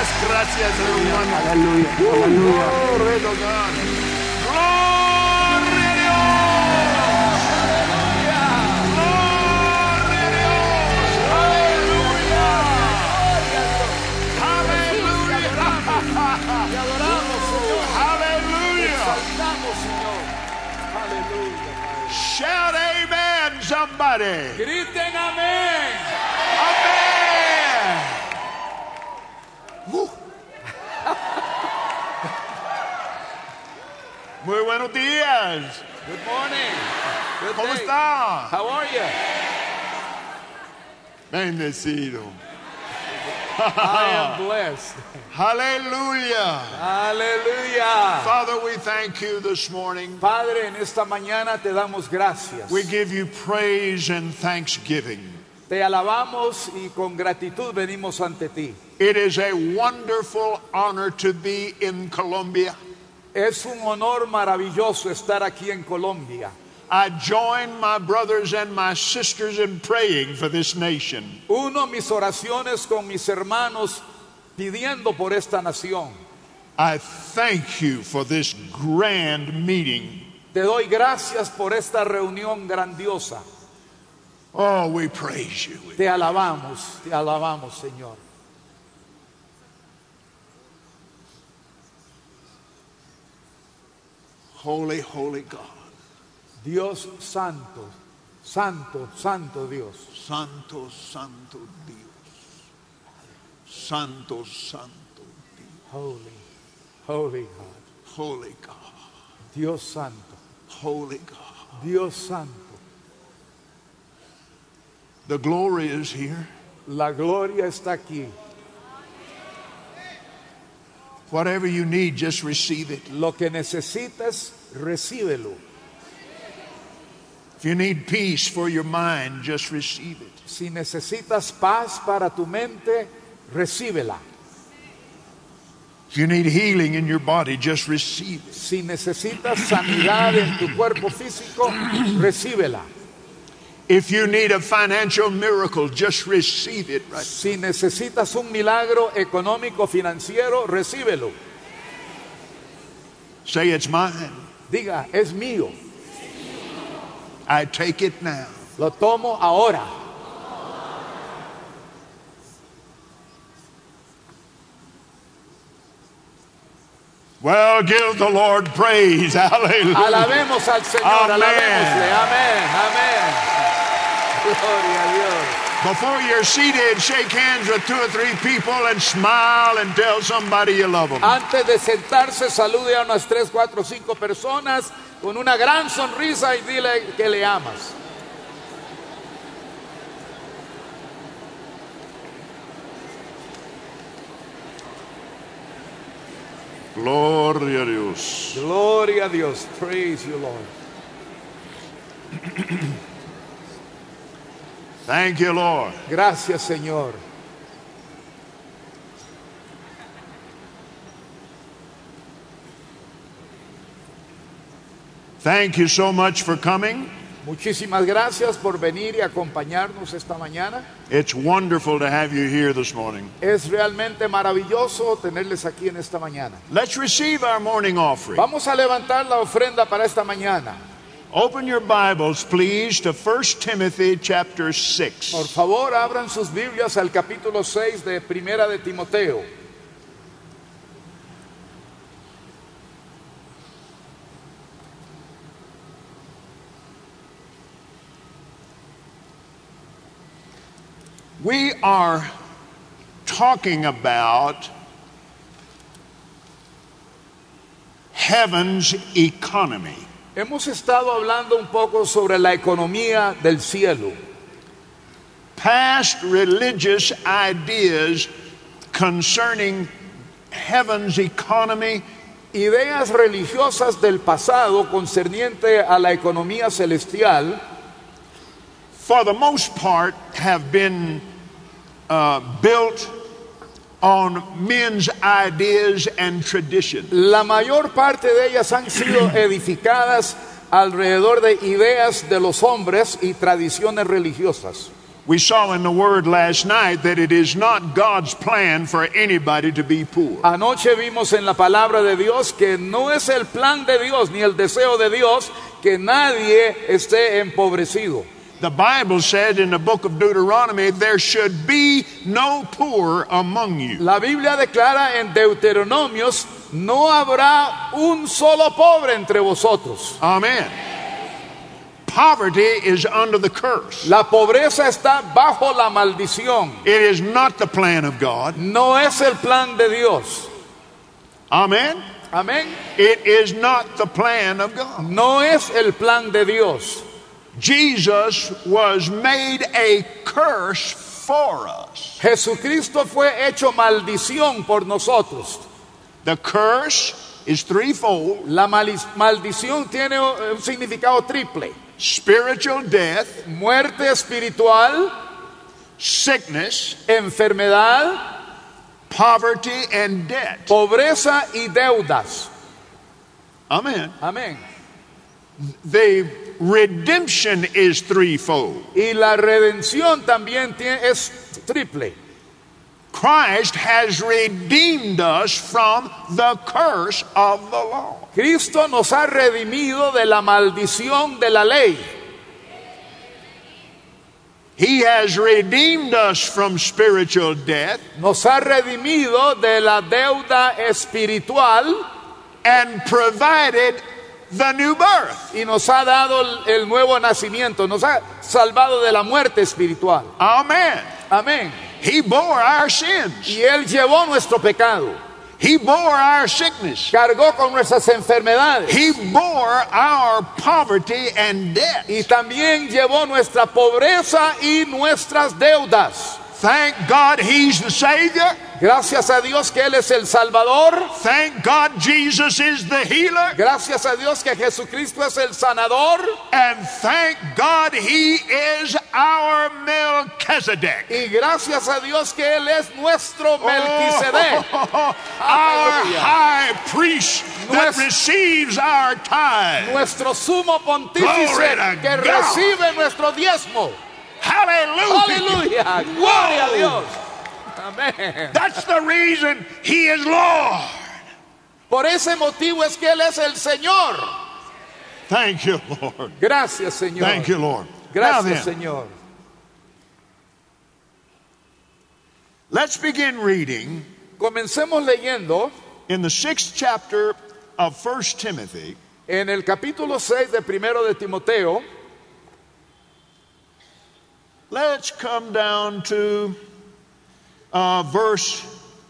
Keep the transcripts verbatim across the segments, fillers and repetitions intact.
das gracias, hermano. Aleluya, aleluya. Gloria a Dios. Gloria a Dios. Gloria a Dios. Aleluya. Aleluya. Te adoramos, Señor. Aleluya. Exaltamos, Señor. Aleluya. Shout amen, somebody. Griten amén. Amen. Uh. Muy buenos días. Good morning. Good ¿Cómo day. está? How are you? Bendecido. I am blessed. Hallelujah. Aleluya. Father, we thank you this morning. Padre, en esta mañana te damos gracias. We give you praise and thanksgiving. Te alabamos y con gratitud venimos ante ti. It is a wonderful honor to be in Colombia. Es un honor maravilloso estar aquí en Colombia. I join my brothers and my sisters in praying for this nation. Uno mis oraciones con mis hermanos pidiendo por esta nación. I thank you for this grand meeting. Te doy gracias por esta reunión grandiosa. Oh, we praise you. Te alabamos, te alabamos, Señor. Holy, holy God. Dios santo, santo, santo Dios. Santo, santo Dios. Santo, santo Dios. Holy, holy God. Holy God. Dios santo, Holy God. Dios santo. The glory is here. La gloria está aquí. Whatever you need, just receive it. Lo que necesites, recíbelo. If you need peace for your mind, just receive it. Si necesitas paz para tu mente, recíbela. If you need healing in your body, just receive it. Si necesitas sanidad en tu cuerpo físico, recíbela. If you need a financial miracle, just receive it right. Si necesitas un milagro económico financiero, recíbelo. Say, it's mine. Diga, es mío. I take it now. Lo tomo ahora. Well, give the Lord praise. Hallelujah. Alabemos al Señor, Amén. alabémosle. Amén, amén. Gloria a Dios. Before you're seated, shake hands with two or three people and smile and tell somebody you love them. Antes de sentarse, salude a unas tres, cuatro, cinco personas con una gran sonrisa y dile que le amas. Gloria a Dios. Gloria a Dios. Praise you, Lord. Thank you, Lord. Gracias, Señor. Thank you so much for coming. Muchísimas gracias por venir y acompañarnos esta mañana. It's wonderful to have you here this morning. Es realmente maravilloso tenerles aquí en esta mañana. Let's receive our morning offering. Vamos a levantar la ofrenda para esta mañana. Open your Bibles, please, to First Timothy chapter six. Por favor, abran sus Biblias al capítulo seis de Primera de Timoteo. We are talking about heaven's economy. Hemos estado hablando un poco sobre la economía del cielo. Past religious ideas concerning heaven's economy Ideas religiosas del pasado concerniente a la economía celestial, for the most part, have been uh, built on men's ideas and traditions. la mayor parte de ellas han sido edificadas alrededor de ideas de los hombres y tradiciones religiosas. We saw in the Word last night that it is not God's plan for anybody to be poor. Anoche vimos en la palabra de Dios que no es el plan de Dios ni el deseo de Dios que nadie esté empobrecido. The Bible said in the book of Deuteronomy, there should be no poor among you. La Biblia declara en Deuteronomios, no habrá un solo pobre entre vosotros. Amen. Poverty is under the curse. La pobreza está bajo la maldición. It is not the plan of God. No es el plan de Dios. Amen. Amén. It is not the plan of God. No es el plan de Dios. Jesus was made a curse for us. Jesucristo fue hecho maldición por nosotros. The curse is threefold. La maldición tiene un significado triple. Spiritual death, muerte espiritual, sickness, enfermedad, poverty and debt. Pobreza y deudas. Amen. Amén. The redemption is threefold. Y la redención también tiene, es triple. Christ has redeemed us from the curse of the law. Cristo nos ha redimido de la maldición de la ley. He has redeemed us from spiritual death. Nos ha redimido de la deuda espiritual and provided the new birth. Y nos ha dado el nuevo nacimiento, nos ha salvado de la muerte espiritual. Amen. Amén. He bore our sins. Y él llevó nuestro pecado. He bore our sickness. Cargó con nuestras enfermedades. He bore our poverty and debt. Y también llevó nuestra pobreza y nuestras deudas. Thank God He's the Savior. Gracias a Dios que Él es el Salvador. Thank God Jesus is the healer. Gracias a Dios que Jesucristo es el sanador. And thank God He is our Melchizedek. Y gracias a Dios que Él es nuestro Melquisedec. Oh, our high priest that Nuestro, receives our tithe. Nuestro sumo pontífice que God. recibe nuestro diezmo. Hallelujah. Aleluya. Gloria a Dios. Amén. That's the reason He is Lord. Por ese motivo es que Él es el Señor. Thank you, Lord. Gracias, Señor. Thank you, Lord. Gracias, now then, Señor. Let's begin reading. Comencemos leyendo in the sixth chapter of First Timothy. En el capítulo seis de Primero de Timoteo. Let's come down to uh, verse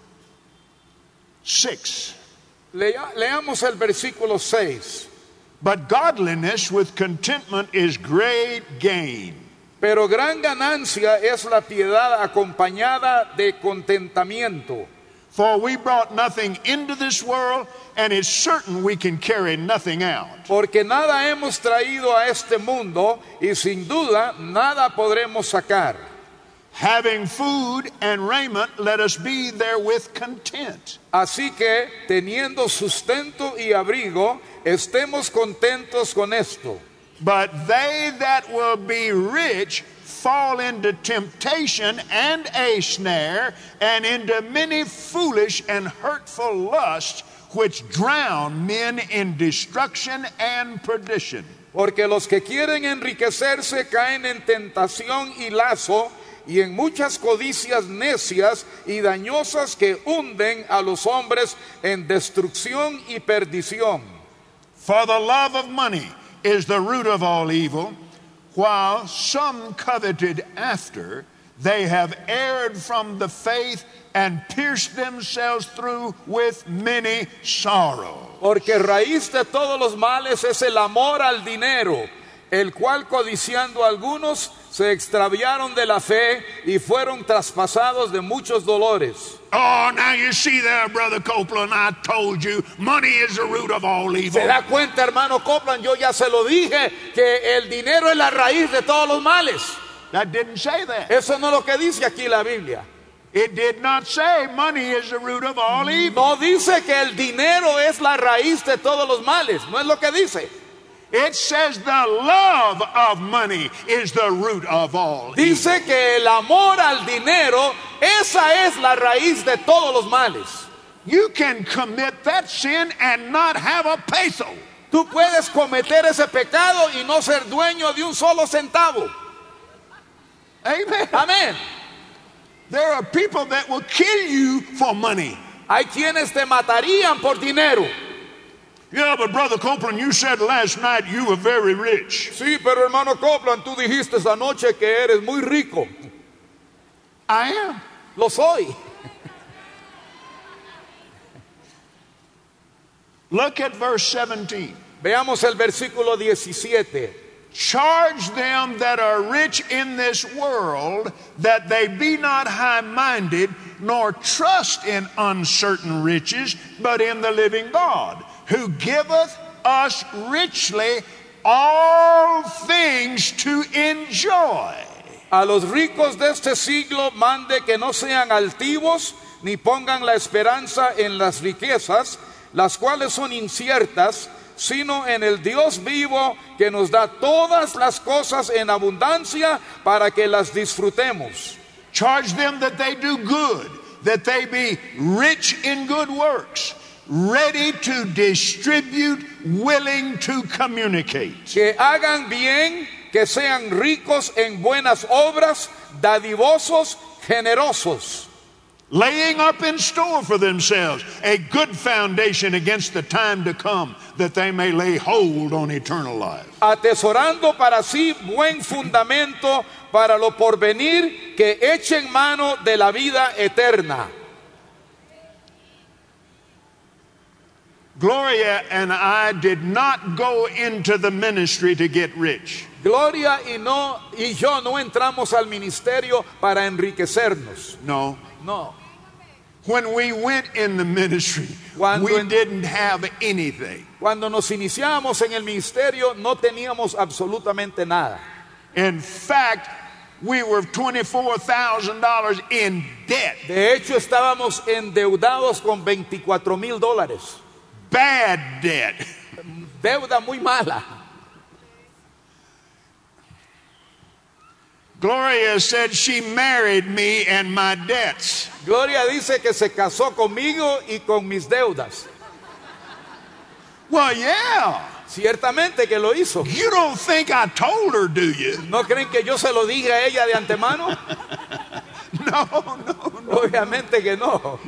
six. Lea, leamos el versículo seis. But godliness with contentment is great gain. Pero gran ganancia es la piedad acompañada de contentamiento. For we brought nothing into this world, and it's certain we can carry nothing out. Porque nada hemos traído a este mundo, y sin duda nada podremos sacar. Having food and raiment, let us be therewith content. Así que, teniendo sustento y abrigo, estemos contentos con esto. But they that will be rich fall into temptation and a snare, and into many foolish and hurtful lusts, which drown men in destruction and perdition. Porque los que quieren enriquecerse caen en tentación y lazo, y en muchas codicias necias y dañosas que hunden a los hombres en destrucción y perdición. For the love of money is the root of all evil, while some coveted after, they have erred from the faith and pierced themselves through with many sorrows. Porque raíz de todos los males es el amor al dinero, el cual codiciando algunos se extraviaron de la fe y fueron traspasados de muchos dolores. Oh, now you see there, Brother Copeland, I told you, money is the root of all evil. ¿Se da cuenta, hermano Copeland? Yo ya se lo dije, que el dinero es la raíz de todos los males. That didn't say that. Eso no es lo que dice aquí la Biblia. It did not say money is the root of all evil. No dice que el dinero es la raíz de todos los males. No es lo que dice. It says the love of money is the root of all evil. Dice que el amor al dinero, esa es la raíz de todos los males. You can commit that sin and not have a peso. Tú puedes cometer ese pecado y no ser dueño de un solo centavo. Amen. Amén. There are people that will kill you for money. Hay quienes te matarían por dinero. Yeah, but Brother Copeland, you said last night you were very rich. Sí, pero hermano Copeland, tú dijiste esta noche que eres muy rico. I am. Lo soy. Look at verse seventeen. Veamos el versículo diecisiete. Charge them that are rich in this world that they be not high-minded, nor trust in uncertain riches, but in the living God, who giveth us richly all things to enjoy. A los ricos de este siglo mande que no sean altivos, ni pongan la esperanza en las riquezas, las cuales son inciertas, sino en el Dios vivo que nos da todas las cosas en abundancia para que las disfrutemos. Charge them that they do good, that they be rich in good works, ready to distribute, willing to communicate. Que hagan bien, que sean ricos en buenas obras, dadivosos, generosos. Laying up in store for themselves a good foundation against the time to come, that they may lay hold on eternal life. Atesorando para sí buen fundamento para lo porvenir, que echen mano de la vida eterna. Gloria and I did not go into the ministry to get rich. Gloria y no y yo no entramos al ministerio para enriquecernos. No. No. When we went in the ministry, Cuando we en- didn't have anything. Cuando nos iniciamos en el ministerio no teníamos absolutamente nada. In fact, we were twenty-four thousand dollars in debt. De hecho, estábamos endeudados con veinticuatro mil dólares. Bad debt. Deuda muy mala. Gloria said she married me and my debts. Gloria dice que se casó conmigo y con mis deudas. Well, yeah. Ciertamente que lo hizo. You don't think I told her, do you? ¿No creen que yo se lo dije a ella de antemano? No, no, no. Obviamente que no.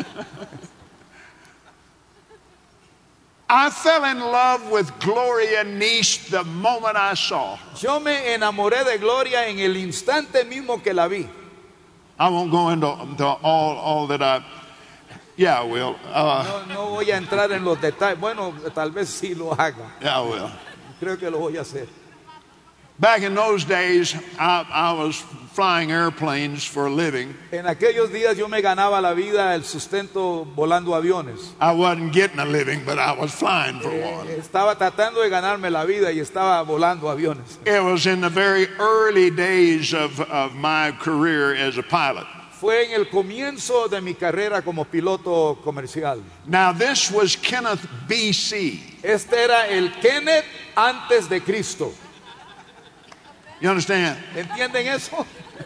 I fell in love with Gloria Niece the moment I saw her. Yo me enamoré de Gloria en el instante mismo que la vi. I won't go into, into all, all that I... Yeah, I will. Uh, No, no voy a entrar en los detalles. Bueno, tal vez sí lo haga. yeah, I will. Creo que lo voy a hacer. Back in those days, I, I was flying airplanes for a living. En aquellos días yo me ganaba la vida, el sustento volando aviones. I wasn't getting a living, but I was flying for one. Estaba tratando de ganarme la vida y estaba volando aviones. It was in the very early days of, of my career as a pilot. Fue en el comienzo de mi carrera como piloto comercial. Now, this was Kenneth B C. Este era el Kenneth antes de Cristo. You understand? ¿Entienden eso?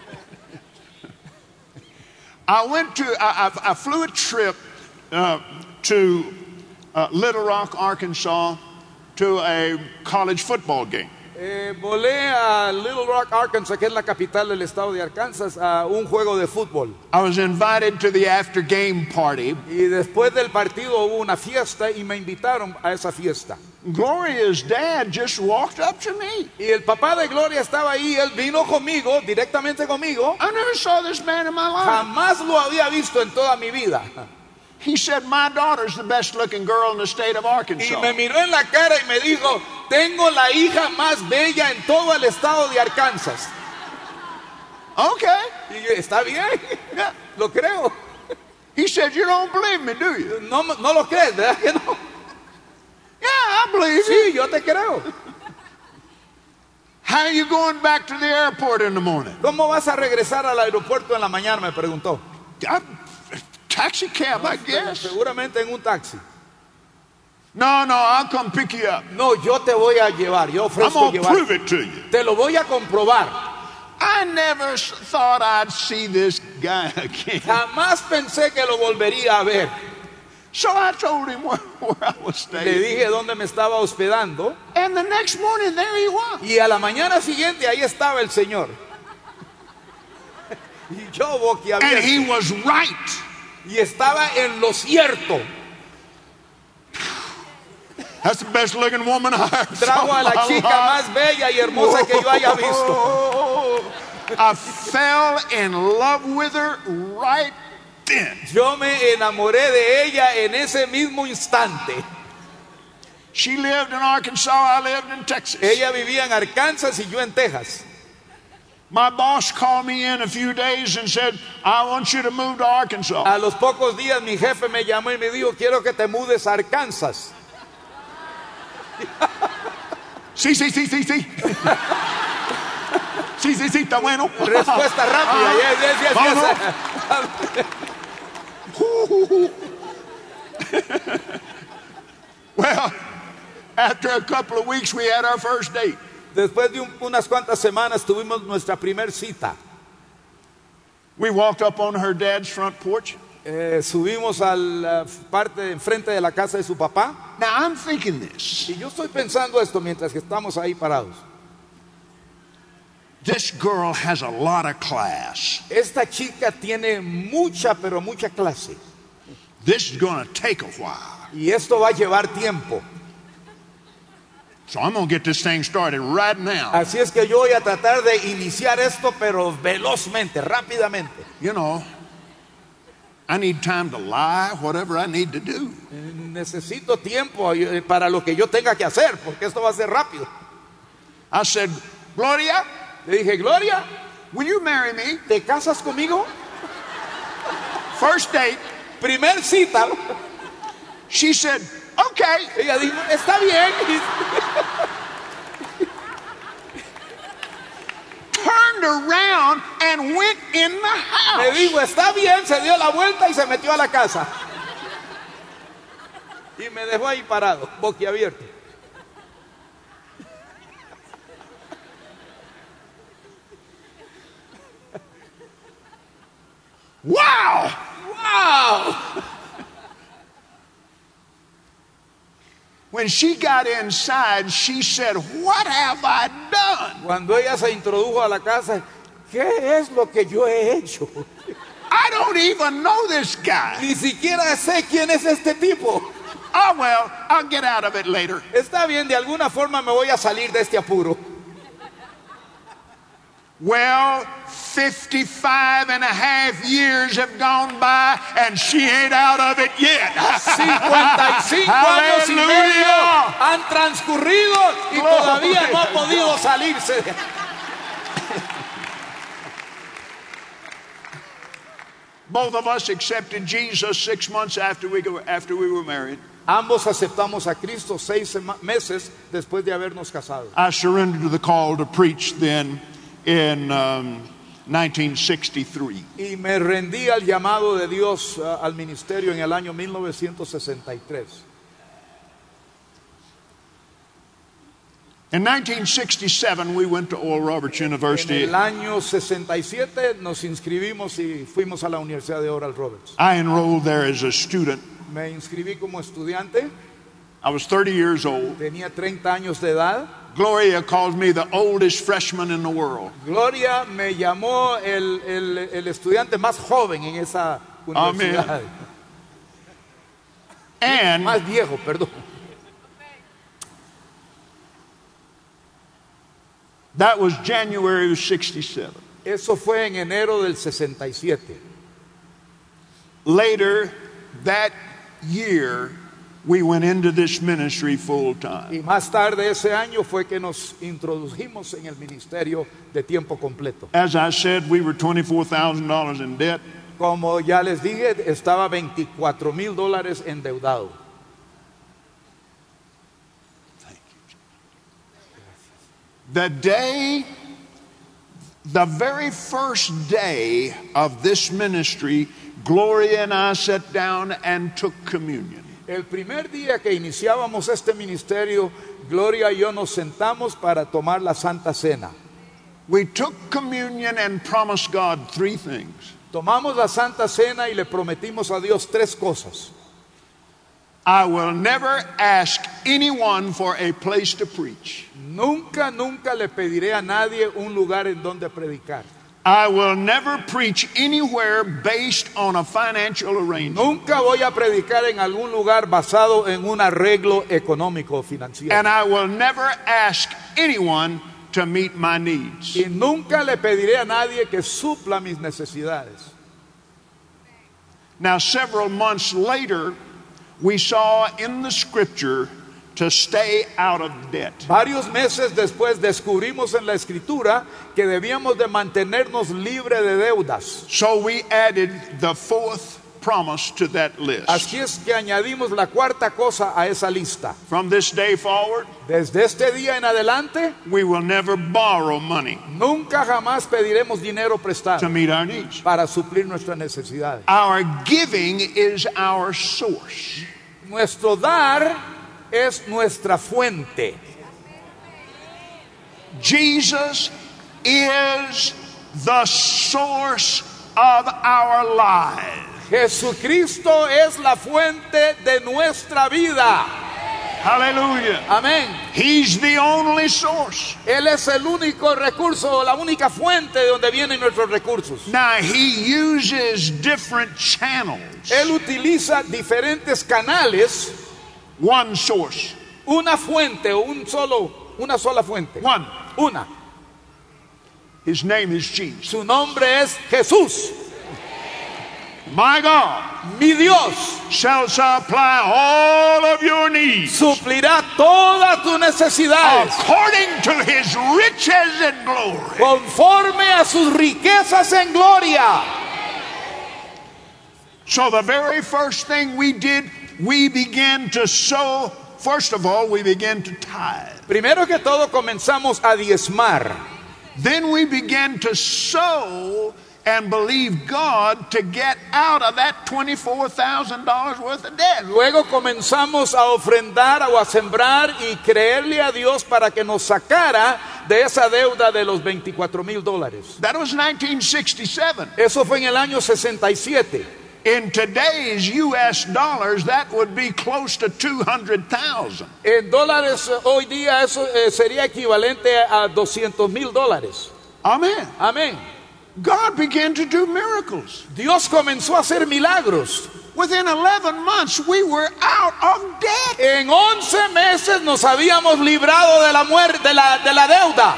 I went to, I, I, I flew a trip uh, to uh, Little Rock, Arkansas, to a college football game. Eh, volé a Little Rock, Arkansas, que es la capital del estado de Arkansas, a un juego de fútbol. I was invited to the after game party. Y después del partido hubo una fiesta y me invitaron a esa fiesta. Gloria's dad just walked up to me. Y el papá de Gloria estaba ahí, él vino conmigo, directamente conmigo. I never saw this man in my life. Jamás lo había visto en toda mi vida. He said, my daughter's the best looking girl in the state of Y Arkansas. me miró en la cara y me dijo, tengo la hija más bella en todo el estado de Arkansas. Okay. Y yo, está bien, lo creo. He said, you don't believe me, do you? No, no lo crees, ¿verdad que no? Yeah, I believe you. Sí, yo te creo. How are you going back to the airport in the morning? ¿Cómo vas a regresar al aeropuerto en la mañana? Me preguntó. I, taxi cab, I guess. Seguramente en un taxi. No, no, I'll come pick you up. No, yo te voy a llevar, yo I'm ofrezco going to llevar. prove it to you. Te lo voy a comprobar. I never s- thought I'd see this guy again. Jamás pensé que lo volvería a ver. So I told him where, where I was Le staying. dije dónde me estaba hospedando. And the next morning, there he was. Y a la mañana siguiente ahí estaba el Señor. Y yo And boquiabierto. he was right. Y estaba en lo cierto. That's the best looking woman I ever Trajo saw a in la my chica life. más bella y hermosa que yo haya visto. Whoa. I fell in love with her right then. Yo me enamoré de ella en ese mismo instante. She lived in Arkansas, I lived in Texas. Ella vivía en Arkansas y yo en Texas. My boss called me in a few days and said, I want you to move to Arkansas. A los pocos días mi jefe me llamó y me dijo, quiero que te mudes a Arkansas. Sí, sí, sí, sí, sí. Sí, sí, sí, está bueno. Respuesta rápida. Yes, yes, yes, yes. Well, after a couple of weeks, we had our first date. Después de un- unas cuantas semanas tuvimos nuestra primer cita. We walked up on her dad's front porch. Eh, subimos a la parte de enfrente de la casa de su papá. Now, I'm thinking this. Y yo estoy pensando esto mientras que estamos ahí parados. This girl has a lot of class. Esta chica tiene mucha, pero mucha clase. This is going to take a while. Y esto va a llevar tiempo. So I'm going to get this thing started right now. Así es que yo voy a tratar de iniciar esto, pero velozmente, rápidamente. You know, I need time to lie, whatever I need to do. Eh, Necesito tiempo eh, para lo que yo tenga que hacer, porque esto va a ser rápido. I said, Gloria, Le dije, Gloria, will you marry me? ¿te casas conmigo? First date. Primer cita. She said, okay. Ella dijo, está bien. Turned around and went in the Me house. dijo, está bien, se dio la vuelta y se metió a la casa. Y me dejó ahí parado, boquiabierto. Wow! ¡Wow! When she got inside, she said, what have I done? Cuando ella se introdujo a la casa, ¿qué es lo que yo he hecho? I don't even know this guy. Ni siquiera sé quién es este tipo. Oh, well, I'll get out of it later. Está bien, de alguna forma me voy a salir de este apuro. Well, fifty-five and a half years have gone by and she ain't out of it yet. cincuenta y cinco años y medio Hallelujah. han transcurrido y todavía no ha podido salirse. Both of us accepted Jesus six months after we, go, after we were married. Ambos aceptamos a Cristo seis sema- meses después de habernos casado. I surrendered to the call to preach then in um, nineteen sixty-three. Y me rendí al llamado de Dios uh, al ministerio en el año mil novecientos sesenta y tres. In nineteen sixty-seven, we went to Oral Roberts En University. el año sesenta y siete nos inscribimos y fuimos a la Universidad de Oral Roberts. I enrolled there as a student. Me inscribí como estudiante, I was thirty years old. tenía treinta años de edad. Gloria calls me the oldest freshman in the world. Gloria me llamó el, el- el estudiante más joven en esa universidad. And Más viejo, perdón. that was January of sixty-seven. Eso fue en enero del sesenta y siete. Later that year, we went into this ministry full time. Y más tarde ese año fue que nos introdujimos en el ministerio de tiempo completo. As I said, we were twenty-four thousand dollars in debt. Como ya les dije, estaba veinticuatro mil dólares endeudado. The day, the very first day of this ministry, Gloria and I sat down and took communion. El primer día que iniciábamos este ministerio, Gloria y yo nos sentamos para tomar la Santa Cena. We took communion and promised God three things. Tomamos la Santa Cena y le prometimos a Dios tres cosas. I will never ask anyone for a place to preach. Nunca, nunca le pediré a nadie un lugar en donde predicar. I will never preach anywhere based on a financial arrangement. Nunca voy a predicar en algún lugar basado en un arreglo económico o financiero. And I will never ask anyone to meet my needs. Y nunca le pediré a nadie que supla mis necesidades. Now, several months later, we saw in the scripture to stay out of debt. Varios meses después descubrimos en la Escritura que debíamos de mantenernos libre de deudas. So we added the fourth promise to that list. Así es que añadimos la cuarta cosa a esa lista. From this day forward, Desde este día en adelante, we will never borrow money nunca jamás pediremos dinero to prestado meet our needs. para suplir nuestras necesidades. Our giving is our source. Nuestro dar es nuestra fuente. Jesus is the source of our lives. Jesucristo es la fuente de nuestra vida. Hallelujah. Amén. He's the only source. Él es el único recurso, la única fuente de donde vienen nuestros recursos. Now, he uses different channels. Él utiliza diferentes canales, One source. una fuente, un solo, una sola fuente. One. Una. His name is Jesus. Su nombre es Jesús. My God Mi Dios shall supply all of your needs suplirá todas tus necesidades according to his riches and glory. conforme a sus riquezas en gloria. So the very first thing we did, we began to sow. First of all, we began to tithe. Primero que todo comenzamos a diezmar. Then we began to sow and believe God to get out of that twenty-four thousand dollars worth of debt. Luego comenzamos a ofrendar o a sembrar y creerle a Dios para que nos sacara de esa deuda de los veinticuatro mil dólares. That was nineteen sixty-seven. Eso fue en el año sesenta y siete. In today's U S dollars, that would be close to two hundred thousand. En dólares eh, hoy día eso eh, sería equivalente a doscientos mil dólares. Amen. Amén. God began to do miracles. Dios comenzó a hacer milagros. Within eleven months, we were out of debt. En once meses nos habíamos librado de la muerte, de la, de la deuda.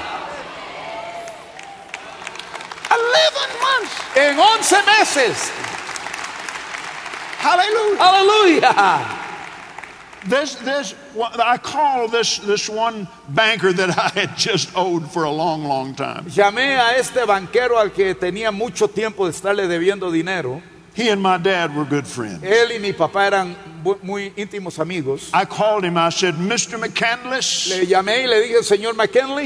eleven months. En once meses. Hallelujah. Aleluya. This, this, I call this, this one banker that I had just owed for a long, long time. Llamé a este banquero al que tenía mucho tiempo de estarle debiendo dinero. He and my dad were good friends. Él y mi papá eran bu- muy íntimos amigos. I called him. I said, Mister McCandless, Le llamé y le dije, señor McKinley,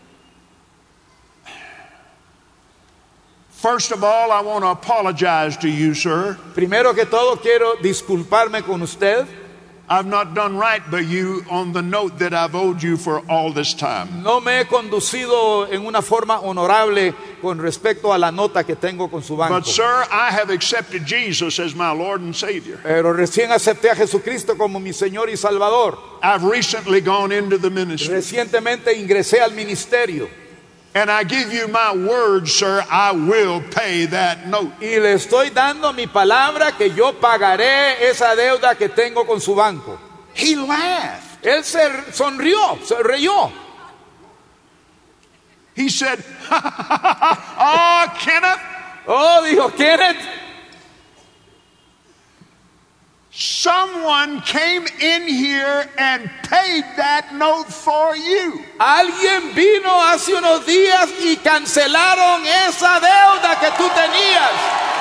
first of all, I want to apologize to you, sir. primero que todo quiero disculparme con usted. I've not done right by you on the note that I've owed you for all this time. No me he conducido en una forma honorable con respecto a la nota que tengo con su banco. But, sir, I have accepted Jesus as my Lord and Savior. Pero recién acepté a Jesucristo como mi Señor y Salvador. I've recently gone into the ministry. Recientemente ingresé al ministerio. And I give you my word, sir, I will pay that note. Y le estoy dando mi palabra que yo pagaré esa deuda que tengo con su banco. He laughed. Él se sonrió, se rió. He said, oh, Kenneth, Oh, dijo Kenneth, someone came in here and paid that note for you. alguien vino hace unos días y cancelaron esa deuda que tú tenías.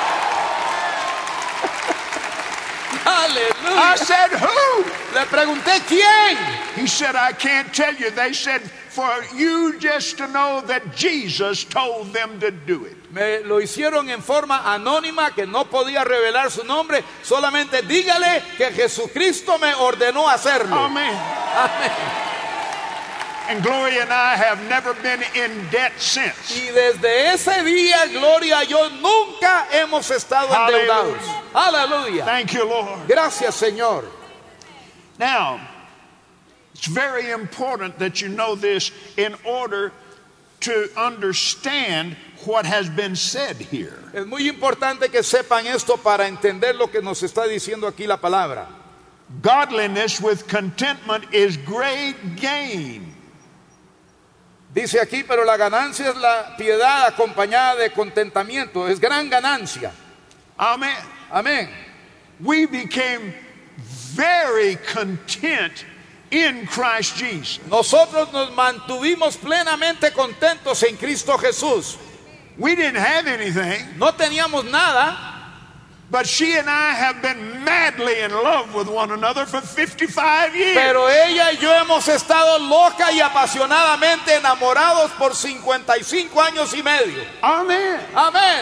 I Aleluya. said, who? Le pregunté quién. He said, I can't tell you. They said, for you just to know that Jesus told them to do it. Me lo hicieron en forma anónima, que no podía revelar su nombre. Solamente dígale que Jesucristo me ordenó hacerlo. Amen. Amén. And Gloria and I have never been in debt since. Y desde ese día, Gloria y yo nunca hemos estado endeudados. Aleluya. Thank you, Lord. Gracias, Señor. Now, it's very important that you know this in order to understand what has been said here. Es muy importante que sepan esto para entender lo que nos está diciendo aquí la palabra. Godliness with contentment is great gain. Dice aquí, pero la ganancia es la piedad acompañada de contentamiento. Es gran ganancia. Amen. Amén. We became very content in Christ Jesus. Nosotros nos mantuvimos plenamente contentos en Cristo Jesús. We didn't have anything, No teníamos nada, but she and I have been madly in love with one another for fifty-five years. pero ella y yo hemos estado loca y apasionadamente enamorados por cincuenta y cinco años y medio. Amen. Amén.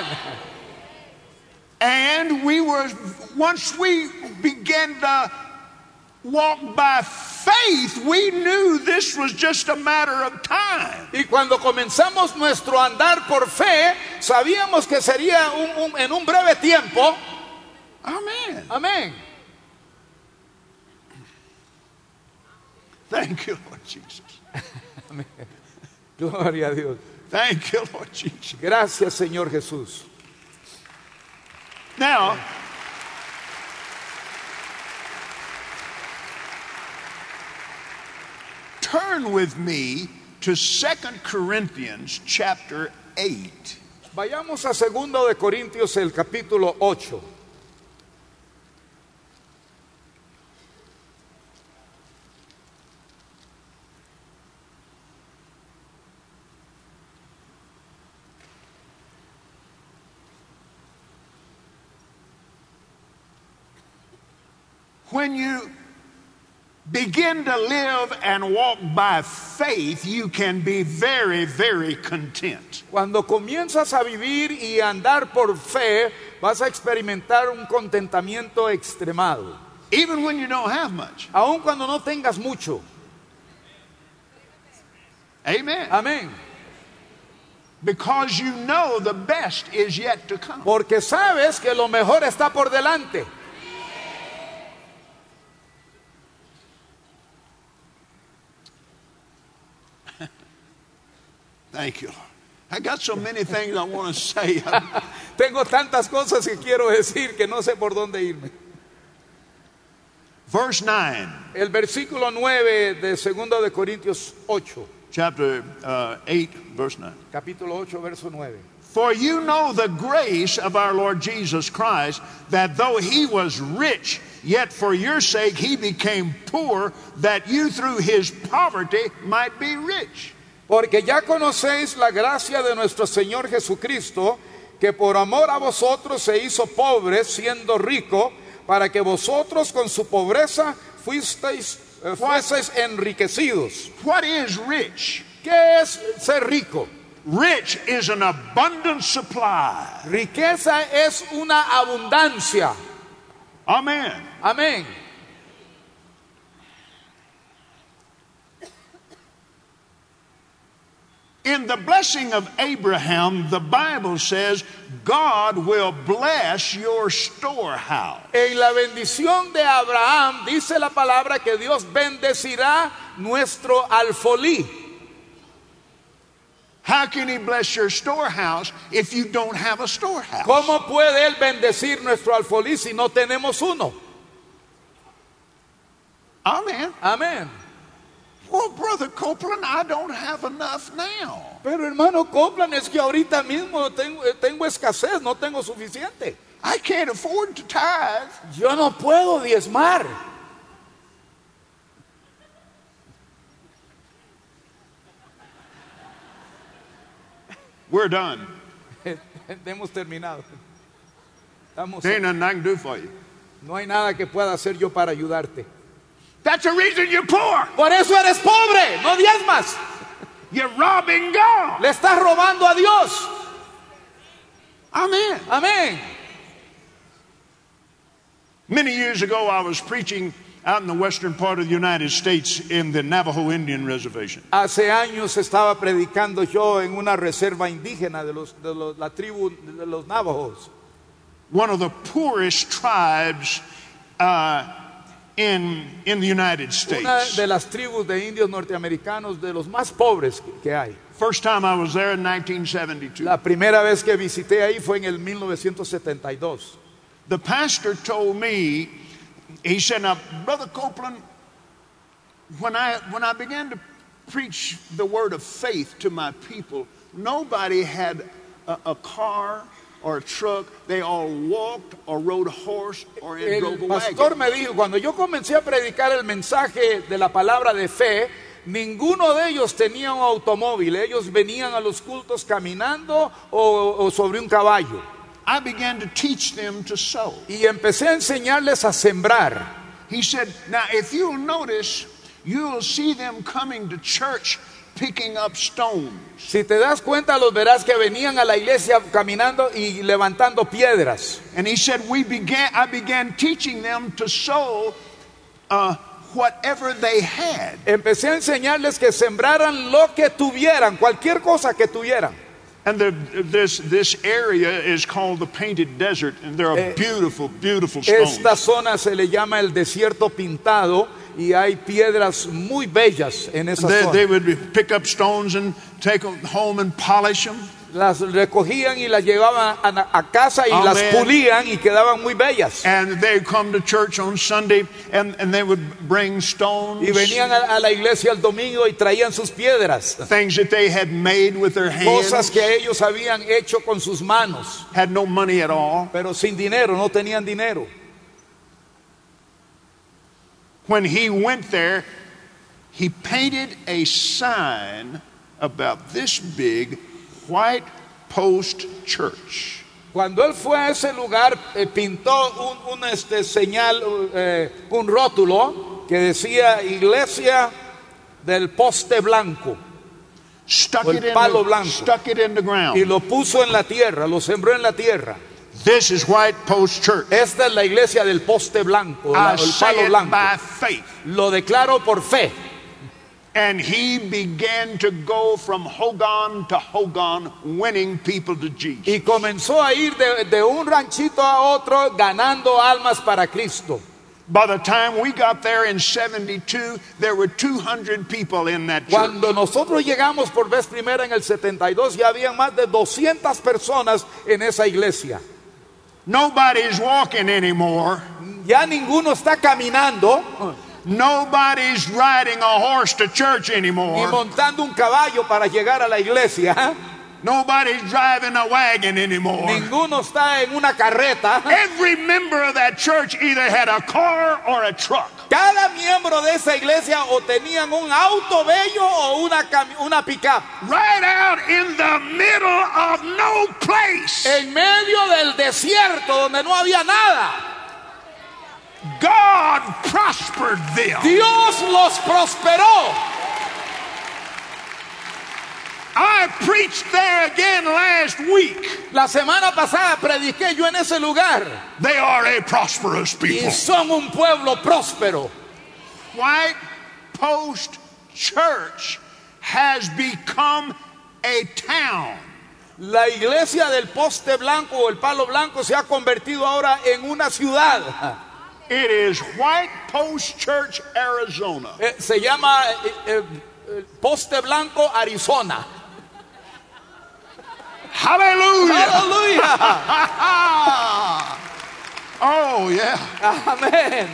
And we were, once we began to walk by faith, we knew this was just a matter of time. Y cuando comenzamos nuestro andar por fe, sabíamos que sería un- un- en un breve tiempo. Amen. Amén. Thank you, Lord Jesus. Gloria a Dios. Thank you, Lord Jesus. Gracias, Señor Jesús. Now, turn with me to Second Corinthians chapter eight. Vayamos a segundo de Corintios, el capítulo ocho. When you begin to live and walk by faith, you can be very, very content. Cuando comienzas a vivir y a andar por fe, vas a experimentar un contentamiento extremado. Even when you don't have much. Aun cuando no tengas mucho. Amen. Amén. Because you know the best is yet to come. Porque sabes que lo mejor está por delante. Thank you, Lord. I got so many things I want to say. Tengo tantas cosas que quiero decir que no sé por dónde irme. Verse nine, El versículo nueve de segundo de Corintios ocho, chapter uh, eight, verse nine. capítulo ocho, verso nueve. For you know the grace of our Lord Jesus Christ, that though he was rich, yet for your sake he became poor, that you through his poverty might be rich. Porque ya conocéis la gracia de nuestro Señor Jesucristo, que por amor a vosotros se hizo pobre, siendo rico, para que vosotros con su pobreza fuisteis, eh, fueseis enriquecidos. What is rich? ¿Qué es ser rico? Rich is an abundant supply. Riqueza es una abundancia. Amen. Amén. In the blessing of Abraham, the Bible says, God will bless your storehouse. En la bendición de Abraham dice la palabra que Dios bendecirá nuestro alfolí. How can he bless your storehouse if you don't have a storehouse? ¿Cómo puede Él bendecir nuestro alfolí si no tenemos uno? Amen. Amén. Well, Brother Copeland, I don't have enough now. Pero hermano Copland, es que ahorita mismo tengo, tengo escasez, no tengo suficiente. I can't afford to tithe. Yo no puedo diezmar. We're done. Hemos terminado. Estamos, There ain't nothing I can do for you. no hay nada que pueda hacer yo para ayudarte. That's the reason you're poor. Por eso eres pobre, no diezmas. You're robbing God. Le estás robando a Dios. Amen. Amén. Many years ago, I was preaching out in the western part of the United States in the Navajo Indian Reservation. Hace años estaba predicando yo en una reserva indígena de, los, de los, la tribu de los navajos. One of the poorest tribes uh, in, in the United Una States. de las tribus de indios norteamericanos de los más pobres que, que hay. First time I was there in nineteen seventy-two. La primera vez que visité ahí fue en el mil novecientos setenta y dos. The pastor told me, he said, now, Brother Copeland, when I, when I began to preach the word of faith to my people, nobody had a, a car or a truck. They all walked or rode a horse or El drove a pastor wagon. me dijo, cuando yo comencé a predicar el mensaje de la palabra de fe, ninguno de ellos tenía un automóvil. Ellos venían a los cultos caminando o, o sobre un caballo. I began to teach them to sow. Y empecé a enseñarles a sembrar. He said, now if you'll notice, you'll see them coming to church picking up stones. Si te das cuenta, los verás que venían a la iglesia caminando y levantando piedras. And he said, we began, I began teaching them to sow uh, whatever they had. Empecé a enseñarles que sembraran lo que tuvieran, cualquier cosa que tuvieran. And the, this, this area is called the Painted Desert, and there are Eh, beautiful, beautiful stones. Esta zona se le llama el desierto pintado y hay piedras muy bellas en esa They, zona. they would pick up stones and take them home and polish them. Las recogían y las llevaban a, a casa y Amén. las pulían y quedaban muy bellas. And they'd come to church on Sunday, and, and they would bring stones, Y venían a, a la iglesia el domingo y traían sus piedras, things that they had made with their hands, cosas que ellos habían hecho con sus manos, had no money at all. pero sin dinero, no tenían dinero. When he went there, he painted a sign about this big, white post church. Cuando él fue a ese lugar, eh, pintó un, un, este, señal, eh, un rótulo que decía Iglesia del Poste Blanco, Stuck O el it, in palo the, blanco. stuck it in the ground. y lo puso en la tierra, lo sembró en la tierra. This is White Post Church. Esta es la iglesia del Poste Blanco, la- I el say palo it blanco. by faith. Lo declaro por fe. And he began to go from Hogan to Hogan, winning people to Jesus. Y comenzó a ir de, de un ranchito a otro ganando almas para Cristo. By the time we got there in seventy-two, there were two hundred people in that church. Cuando nosotros llegamos por vez primera en el setenta y dos, ya habían más de doscientas personas en esa iglesia. Nobody's walking anymore. Ya ninguno está caminando Nobody's riding a horse to church ni anymore. montando un caballo para llegar a la iglesia. Nobody's driving a wagon anymore. Ninguno está en una carreta. Every member of that church either had a car or a truck. Cada miembro de esa iglesia o tenían un auto bello o una, cami- una pickup. Right out in the middle of no place. En medio del desierto donde no había nada. God prospered them. Dios los prosperó. I preached there again last week. La semana pasada prediqué yo en ese lugar. They are a prosperous Y people. son un pueblo próspero. White Post Church has become a town. La iglesia del Poste Blanco o el Palo Blanco se ha convertido ahora en una ciudad. It is White Post Church, Arizona. Eh, se llama eh, eh, eh, Poste Blanco, Arizona. Hallelujah. Aleluya. Oh, yeah. Amén.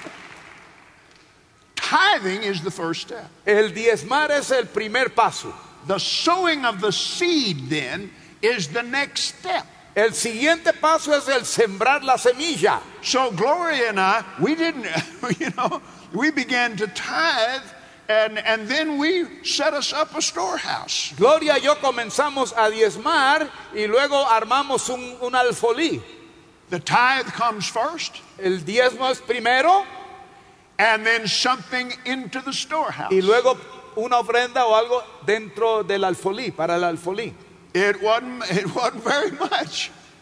Tithing is the first step. El diezmar es el primer paso. The sowing of the seed, then, is the next step. El siguiente paso es el sembrar la semilla. So Gloria and I, we didn't, you know, we began to tithe, and, and then we set us up a storehouse. Gloria y yo comenzamos a diezmar y luego armamos un, un alfolí. The tithe comes first, El diezmo es primero and then something into the storehouse. y luego una ofrenda o algo dentro del alfolí, para el alfolí. It wasn't, it wasn't very much.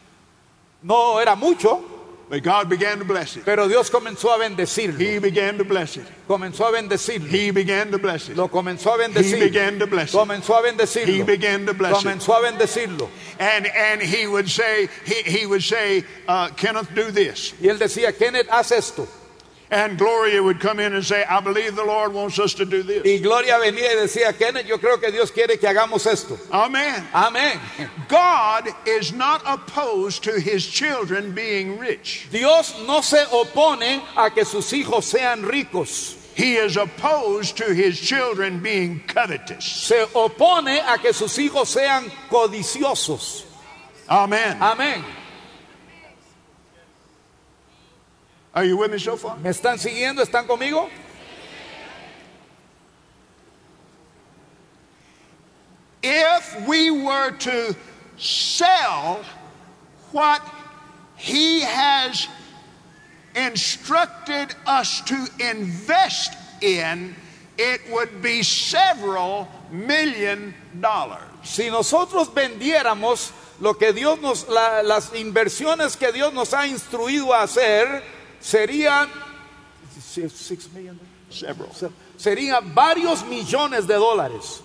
No era mucho, but God began to bless it. pero Dios comenzó a bendecirlo. He began to bless it. Comenzó a bendecirlo. He began to bless it. Lo comenzó a He bendecir. began to bless it. Comenzó a He bendecirlo. began to bless it. Comenzó a bendecirlo. And and he would say, he, he would say, uh, Kenneth, do this. Y él decía, Kenneth, haz esto. And Gloria would come in and say, I believe the Lord wants us to do this. Y Gloria venía y decía, Kenneth, yo creo que Dios quiere que hagamos esto. Amen. Amén. God is not opposed to his children being rich. Dios no se opone a que sus hijos sean ricos. He is opposed to his children being covetous. Se opone a que sus hijos sean codiciosos. Amen. Amén. Are you with me so far? ¿Me están siguiendo? ¿Están conmigo? If we were to sell what he has instructed us to invest in, it would be several million dollars. Si nosotros vendiéramos lo que Dios nos, la- las inversiones que Dios nos ha instruido a hacer, serían six million, Several. serían varios millones de dólares.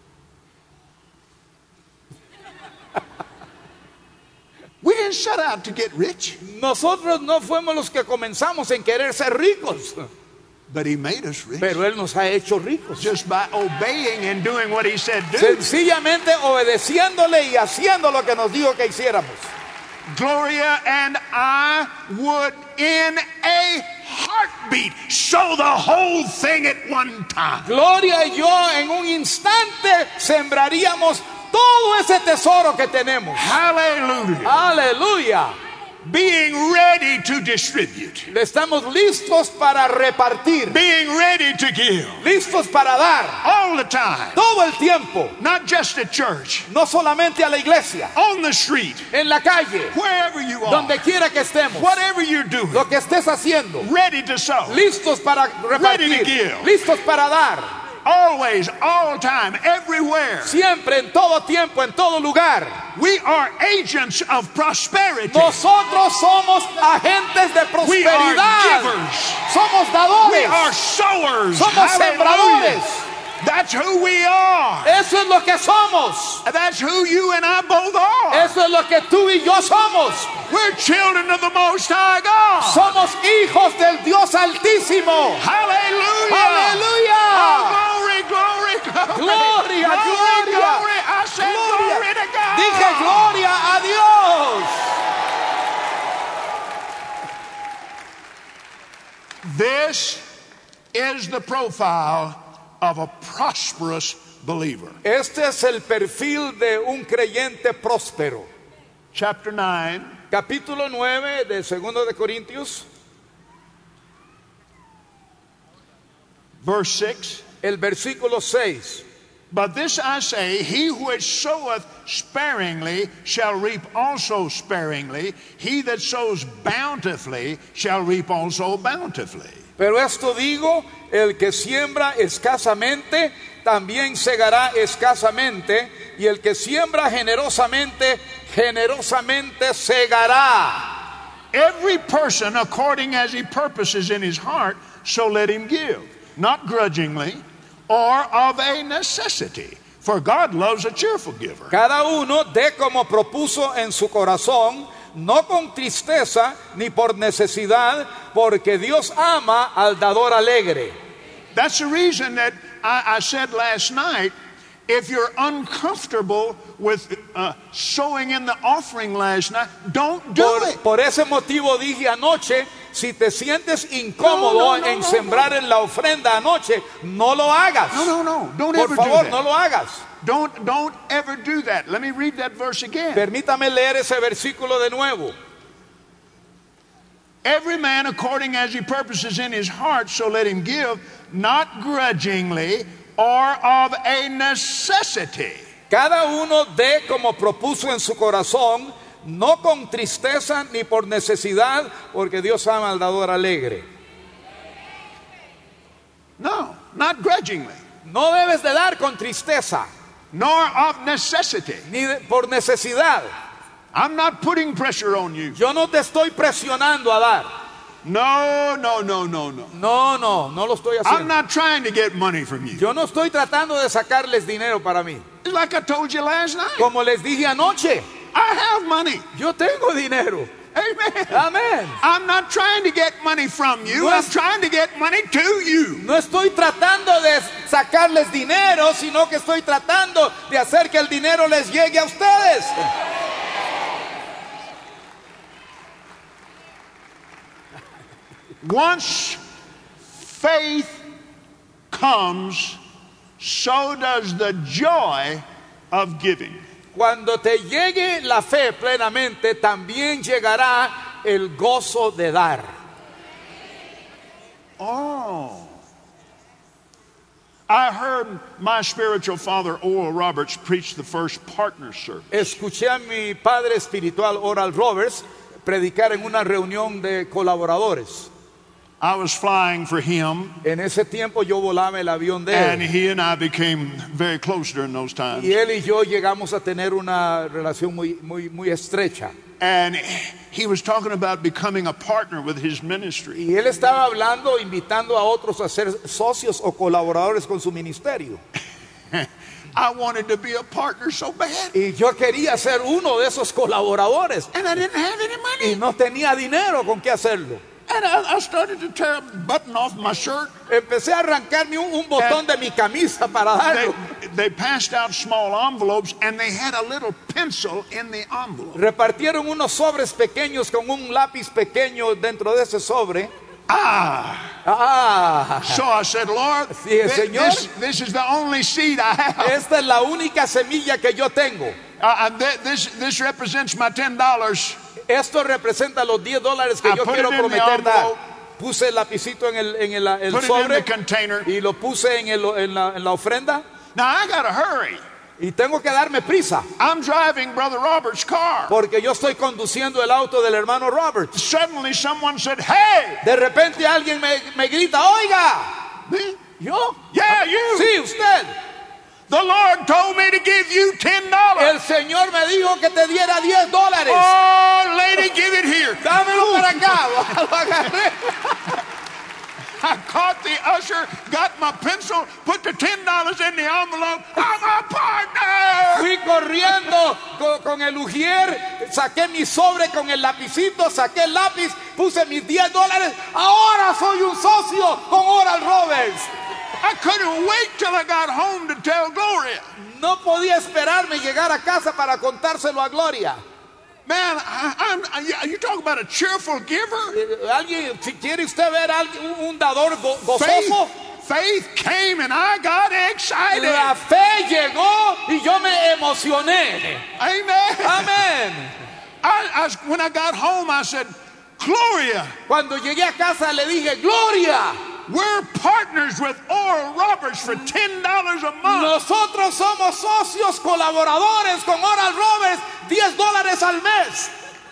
We didn't set out to get rich, Nosotros no fuimos los que comenzamos en querer ser ricos, but he made us rich pero Él nos ha hecho ricos. just by obeying and doing what he said do. Sencillamente obedeciéndole y haciendo lo que nos dijo que hiciéramos. Gloria and I would in a heartbeat sow the whole thing at one time. Gloria y yo en un instante sembraríamos todo ese tesoro que tenemos. Hallelujah. Aleluya. Being ready to distribute. Estamos listos para repartir, Being ready to give. listos para dar All the time. todo el tiempo, Not just at church. no solamente a la iglesia, On the street. en la calle, Wherever you are. donde quiera que estemos, Whatever you're doing. lo que estés haciendo, Ready to sow. listos para Ready to repartir, give. listos para dar, Always, all time, everywhere. siempre, en todo tiempo, en todo lugar. We are agents of prosperity. Nosotros somos agentes de We are prosperidad, givers. somos We dadores, are sowers. somos Hallelujah. sembradores. That's who we are. Eso es lo que somos. That's who you and I both are. Eso es lo que tú y yo somos. We're children of the Most High God. Somos hijos del Dios Altísimo. Hallelujah. Aleluya. Oh, glory, glory, glory. Gloria, glory, gloria. glory. I said Gloria. glory to God. Dije gloria a Dios. This is the profile of a prosperous believer. Este es el perfil de un creyente próspero. Chapter nine, Capítulo nueve de Segundo de Corintios, verse six. el versículo seis. But this I say, he which soweth sparingly shall reap also sparingly. He that sows bountifully shall reap also bountifully. Pero esto digo, el que siembra escasamente, también segará escasamente, y el que siembra generosamente, generosamente segará. Every person according as he purposes in his heart, so let him give, not grudgingly or of a necessity. For God loves a cheerful giver. Cada uno dé como propuso en su corazón, no con tristeza ni por necesidad, porque Dios ama al dador alegre. That's the reason that I, I said last night, if you're uncomfortable with uh, sowing in the offering last night, don't do Por, it. por ese motivo dije anoche, si te sientes incómodo No, no, no, en no, sembrar no. en la ofrenda anoche, no lo hagas. No, no, no. Don't Por ever favor, do no that. lo hagas. Don't, don't ever do that. Let me read that verse again. Permítame leer ese versículo de nuevo. Every man according as he purposes in his heart, so let him give, not grudgingly or of a necessity. Cada uno dé como propuso en su corazón, no con tristeza ni por necesidad, porque Dios ama al dador alegre. No, not grudgingly, No debes de dar con tristeza, nor of necessity. ni de- por necesidad. I'm not putting pressure on you. Yo no te estoy presionando a dar. No, no, no, no, no. No, no, no lo estoy I'm haciendo. not trying to get money from you. Yo no estoy tratando de sacarles dinero para mí. It's like I told you last night. Como les dije anoche, I have money. yo tengo dinero. Amen. Amén. I'm not trying to get money from you. No I'm es- trying to get money to you. No estoy tratando de sacarles dinero, sino que estoy tratando de hacer que el dinero les llegue a ustedes. Once faith comes, so does the joy of giving. Cuando te llegue la fe plenamente, también llegará el gozo de dar. Oh. I heard my spiritual father, Oral Roberts, preach the first partner service. Escuché a mi padre espiritual, Oral Roberts, predicar en una reunión de colaboradores. I was flying for him, En ese tiempo yo volaba el avión de and él. he and I became very close during those times. Y él y yo llegamos a tener una relación muy, muy, muy estrecha. And he was talking about becoming a partner with his ministry. Y él estaba hablando, invitando a otros a ser socios o colaboradores con su ministerio. I wanted to be a partner so bad, Y yo quería ser uno de esos colaboradores. and I didn't have any money. Y no tenía dinero con qué hacerlo. And I, I started to tear a button off my shirt. Empecé a arrancarme un, un botón de mi camisa para darlo. They, they passed out small envelopes, and they had a little pencil in the envelope. Repartieron unos sobres pequeños con un lápiz pequeño dentro de ese sobre. Ah! Ah, So I said, Lord, Sí, thi- Señor. this, this is the only seed I have. esta es la única semilla que yo tengo. Uh, uh, th- this, this represents my ten dollars. Esto representa los diez dólares que I yo put quiero it in the prometer dar. envelope. Puse el lapicito en el, en el, el Put it in the sobre container. y lo puse en, el, en, la, en la ofrenda. Now I got to hurry. Y tengo que darme prisa I'm driving Brother Robert's car. porque yo estoy conduciendo el auto del hermano Robert. Suddenly someone said, hey! De repente alguien me, me grita, oiga, Me? ¿yo? Yeah, you. Sí, usted. The Lord told me to give you ten dollars. El Señor me dijo que te diera diez dólares. Oh, lady, give it here. Dámelo para acá. Lo agarré. I caught the usher, got my pencil, put the ten dollars in the envelope. I'm a partner. Fui corriendo con, con el ujier, saqué mi sobre con el lapicito, saqué el lápiz, puse mis diez dólares. Ahora soy un socio con Oral Roberts. I couldn't wait till I got home to tell Gloria. No podía esperarme llegar a casa para contárselo a Gloria. Man, I, I'm, I, you talk about a cheerful giver? Eh, ¿Alguien, si quiere usted ver a alguien, un, un dador go- Faith, gozoso? faith came and I got excited. La fe llegó y yo me emocioné. Amen. Amén. I, I, when I got home, I said, Gloria, Cuando llegué a casa le dije, Gloria, we're partners with Oral Roberts for ten dollars a month. nosotros somos socios colaboradores con Oral Roberts, diez dólares al mes.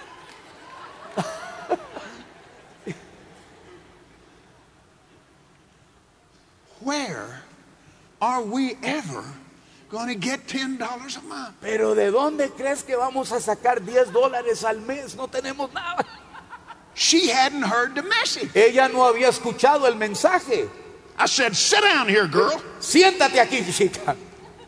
Where are we ever going to get ten dollars a month? Pero ¿de dónde crees que vamos a sacar diez dólares al mes? No tenemos nada. She hadn't heard the message. Ella no había escuchado el mensaje. I said, sit down here, girl. Siéntate aquí, chica.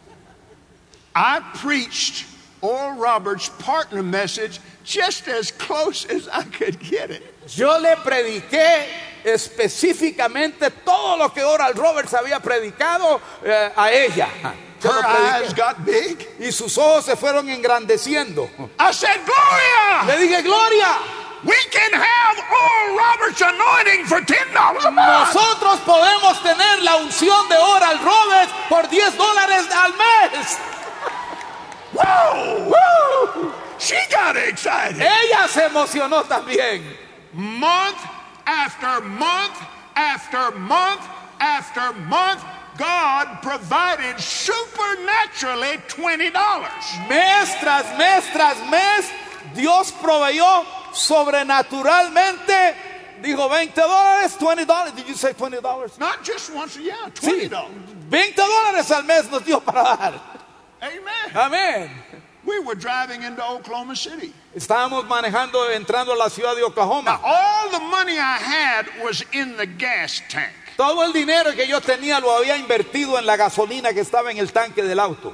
I preached Oral Roberts' partner message just as close as I could get it. Yo le prediqué específicamente todo lo que Oral Roberts había predicado eh, a ella. Yo lo Her prediqué. eyes got big. Y sus ojos se fueron engrandeciendo. I said, Gloria, Le dije, Gloria, we can have Oral Roberts' anointing for ten dollars a month. nosotros podemos tener la unción de Oral Roberts por diez dólares al mes. Whoa! ¡Woo! She got excited. Ella se emocionó también. Month after month after month after month, God provided supernaturally twenty dollars. Mes tras mes tras mes, Dios proveyó sobrenaturalmente. Dijo veinte dólares, veinte dólares. Did you say twenty dollars? Not just once a year, twenty Sí, dollars. veinte dólares al mes nos dio para dar. Amen. Amén. We were driving into Oklahoma City. Estábamos manejando, entrando a la ciudad de Now, Oklahoma. all the money I had was in the gas tank. Todo el dinero que yo tenía lo había invertido en la gasolina que estaba en el tanque del auto.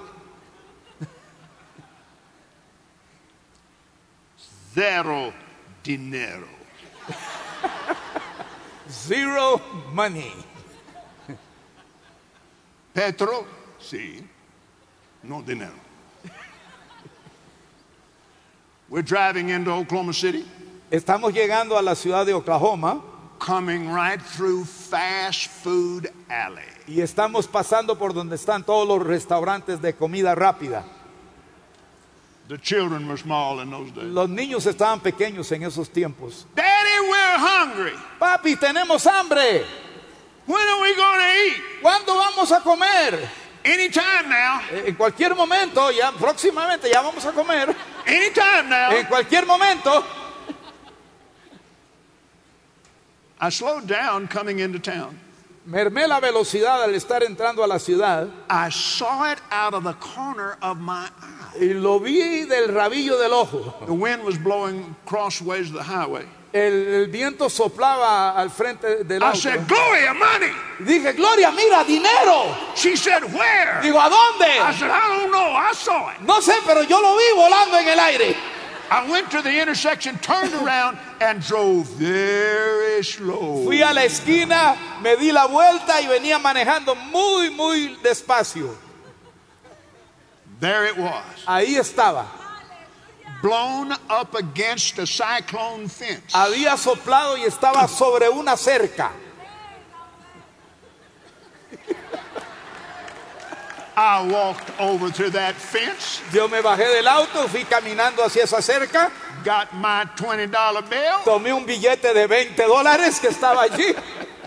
Zero dinero. Zero money. Petro, sí. No dinero. We're driving into Oklahoma City, Estamos llegando a la ciudad de Oklahoma coming right through fast food alley. y estamos pasando por donde están todos los restaurantes de comida rápida. The children were small in those days. Los niños estaban pequeños en esos tiempos. Daddy, we're hungry. Papi, tenemos hambre. When are we going to eat? ¿Cuándo vamos a comer? Anytime now. Eh, En cualquier momento, ya próximamente ya vamos a comer. Anytime now. En cualquier momento. I slowed down coming into town. Mermé la velocidad al estar entrando a la ciudad I saw it out of the corner of my eye. y lo vi del rabillo del ojo. The wind was blowing crossways of the highway. El, el viento soplaba al frente del I auto. said, Gloria, money. Dije, Gloria, mira, dinero. She said, where? Digo, ¿a dónde? I said, I don't know. I saw it. No sé, pero yo lo vi volando en el aire. I went to the intersection, turned around, and drove very slow. Fui a la esquina, me di la vuelta y venía manejando muy, muy despacio. There it was, Ahí estaba. blown up against a cyclone fence. Había soplado y estaba sobre una cerca. I walked over to that fence, Yo me bajé del auto, fui caminando hacia esa cerca, got my twenty dollar bill. tomé un billete de veinte dólares que estaba allí.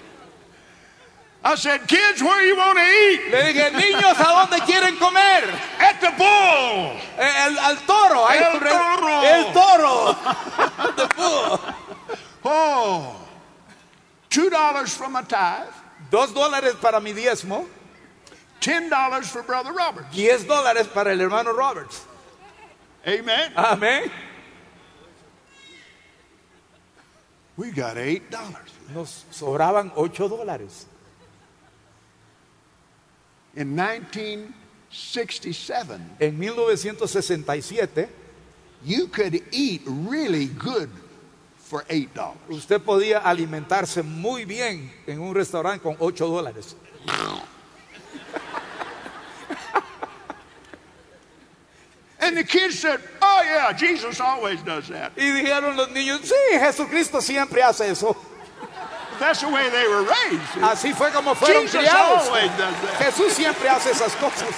I said, kids, where you want to eat? Le dije, niños, ¿a dónde quieren comer? At the bull. Eh, El, al toro. ahí- El toro. El toro. The bull. Oh, two dollars for my tithe, Dos dólares para mi diezmo, ten dollars for Brother Robert. diez dólares para el hermano Roberts. Amen. Amén. We got eight dollars. Nos sobraban ocho dólares. In nineteen sixty-seven, En mil novecientos sesenta y siete, you could eat really good for eight dollars. usted podía alimentarse muy bien en un restaurante con ocho dólares. And the kids said, oh yeah, Jesus always does that. Y dijeron los niños, sí, Jesucristo siempre hace eso. That's the way they were raised. Así fue como fueron Jesus criados. always does that. Jesús siempre hace esas cosas.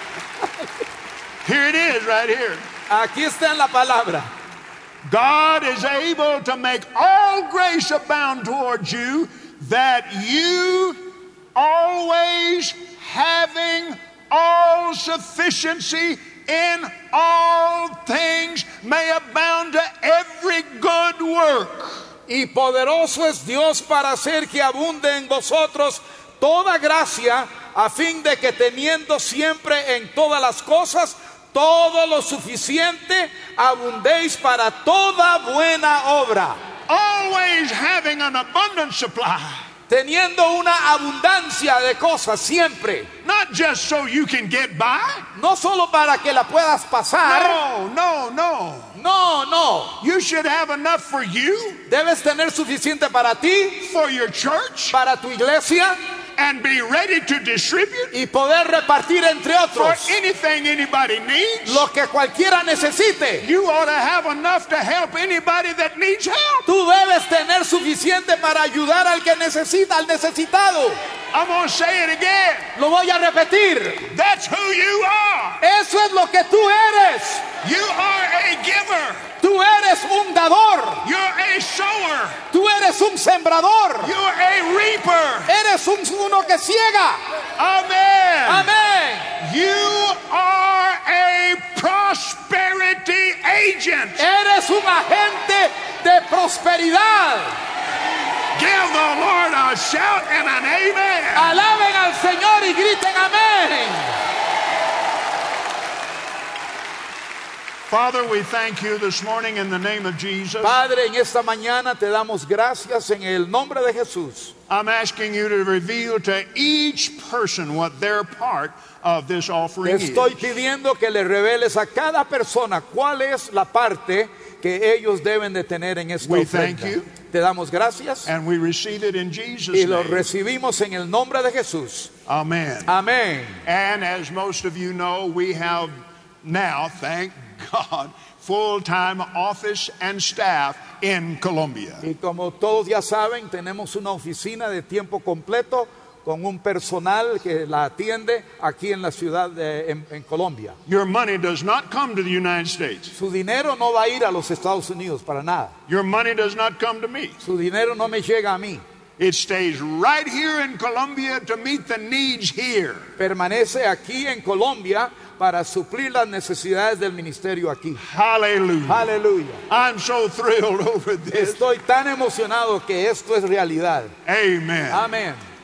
Here it is right here. Aquí está en la palabra. God is able to make all grace abound towards you, that you always having all sufficiency in all things may abound to every good work. Y poderoso es Dios para hacer que abunde en vosotros toda gracia, a fin de que teniendo siempre en todas las cosas todo lo suficiente, abundéis para toda buena obra. Always having an abundant supply. Teniendo una abundancia de cosas siempre. Not just so you can get by. No solo para que la puedas pasar. No, no, no. No, no. You should have enough for you, Debes tener suficiente para ti, for your church, para tu iglesia, and be ready to distribute y poder repartir entre for otros anything anybody needs. lo que cualquiera necesite. You ought to have enough to help anybody that needs help. Tú debes tener suficiente para ayudar al que necesita, al necesitado. I'm going to say it again. Lo voy a repetir. That's who you are. Eso es lo que tú eres. You are a giver. Tú eres un dador. You're a sower. Tú eres un sembrador. You're a reaper. Eres un, uno que ciega. Amen. Amén. You are a prosperity agent. Eres un agente de prosperidad. Give the Lord a shout and an amen. Alaben al Señor y griten amén. Father, we thank you this morning in the name of Jesus. Padre, en esta mañana te damos gracias en el nombre de Jesús. I'm asking you to reveal to each person what their part of this Te offering estoy is. pidiendo que le reveles a cada persona cuál es la parte que ellos deben de tener en esta We ofrenda. thank you. Te damos gracias And we receive it in Jesus' y lo name. recibimos en el nombre de Jesús. Amen. Amén. And as most of you know, we have now, thank God, full-time office and staff in Colombia. Y como todos ya saben, tenemos una oficina de tiempo completo con un personal que la atiende aquí en la ciudad de en, en Colombia. Your money does not come to the United States. Su dinero no va a ir a los Estados Unidos para nada. Your money does not come to me. Su dinero no me llega a mí. It stays right here in Colombia to meet the needs here. Permanece aquí en Colombia para suplir las necesidades del ministerio aquí. Hallelujah. Aleluya. I'm so thrilled over this. Estoy tan emocionado que esto es realidad. Amen. Amén.